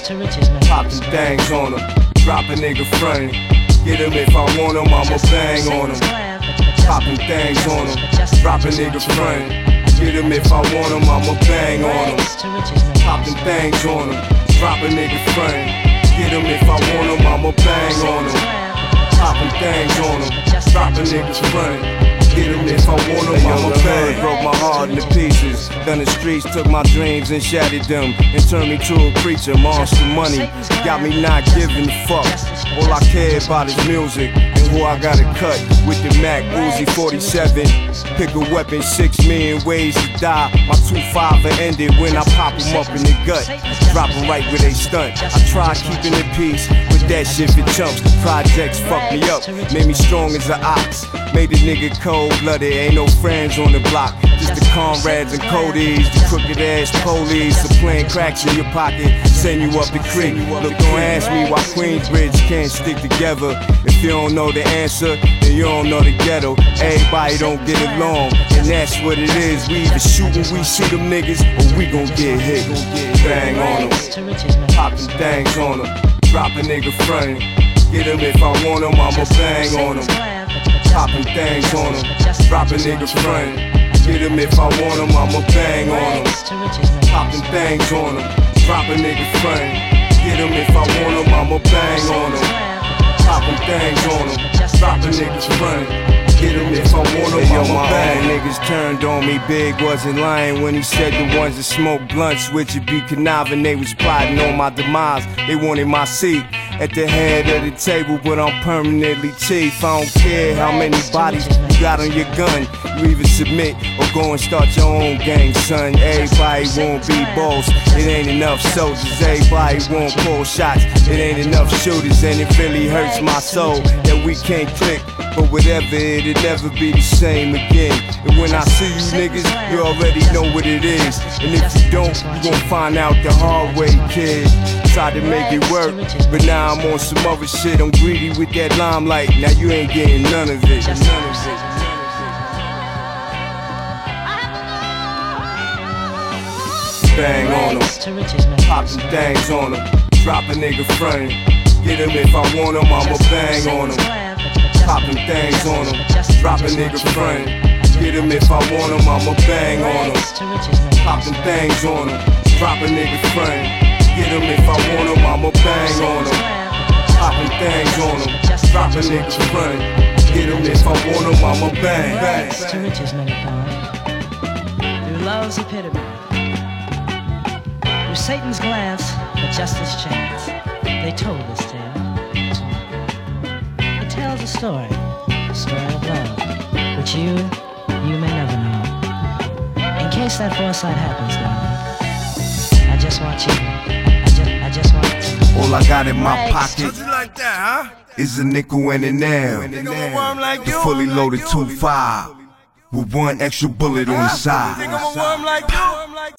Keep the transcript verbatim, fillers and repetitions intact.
Poppin' things on them, drop a nigga frontin'. Get him if I want him, I'ma bang on him. Poppin' things on him, drop a nigga frontin'. Get him if I want him, I'ma bang on him. Poppin' things on him, drop a nigga frontin'. Get him if I want him, I'ma bang on him. Poppin' things on him, drop a nigga frontin'. Get him if I want him, I'ma bang. Broke my heart into pieces. Then the streets took my dreams and shattered them and turned me to a creature. Monster money got me not giving a fuck. All I care about is music and who I gotta cut. With the Mac Uzi forty-seven, pick a weapon, six million ways to die. My two five ended when I pop them up in the gut. Drop them right where they stunt. I tried keeping the peace, but that shit for chumps. The projects fucked me up, made me strong as an ox. Made a nigga cold-blooded, ain't no friends on the block. Just the comrades and codies, the crooked ass police. The playing cracks in your pocket, send you up the creek. Look, don't ask me why Queensbridge can't stick together. If you don't know the answer, then you don't know the ghetto. Everybody don't get along, and that's what it is. We either shoot when we see them niggas, or we gon' get hit. Bang on them, poppin' things on them, drop a nigga frontin'. Get him if I want him, I'ma bang on him. Poppin' things on him, drop a nigga frontin'. Get him if I want him, I'ma bang on him. Poppin' things on him, drop a nigga frontin'. Get him if I want him, I'ma bang on him. Poppin' things on him, drop a nigga frontin'. Get him if I want him, I'ma bang. Niggas turned on me, Big wasn't lying when he said the ones that smoke blunts with you be conniving. They was plotting on my demise, they wanted my seat at the head of the table, but I'm permanently chief. I don't care how many bodies you got on your gun. You either submit or go and start your own gang, son. Everybody won't be boss. It ain't enough soldiers. Everybody won't pull shots. It ain't enough shooters, and it really hurts my soul that we can't click. But whatever, it'll never be the same again. And when I see you niggas, you already know what it is. And if you don't, you gon' find out the hard way, kid. Tried to make it work, but now I'm on some other shit. I'm greedy with that limelight. Now you ain't getting none of it. None of it. Bang on them, poppin' things on them, drop a nigga frontin'. Get him if I want him, I'ma bang on him. Poppin' things on him, drop a nigga frontin'. Get him if I want him, I'ma bang on him. Poppin' things on him, drop a nigga frontin'. Get him if I want him, I'ma bang on him. Poppin' things on him, drop a nigga frontin'. Get him if I want him, I'ma bang. Bang. To riches, many found through love's epitome, through Satan's glance, but justice chance. They told this tale. It tells a story, a story of love, which you, you may never know. In case that foresight happens, darling, I just want you. I just want to. All I got in my pocket How'd you like that, huh? is a nickel and a nail. Nigga, I'm a worm like The you. fully loaded two five with one extra bullet on the side. Think I'm a worm like you?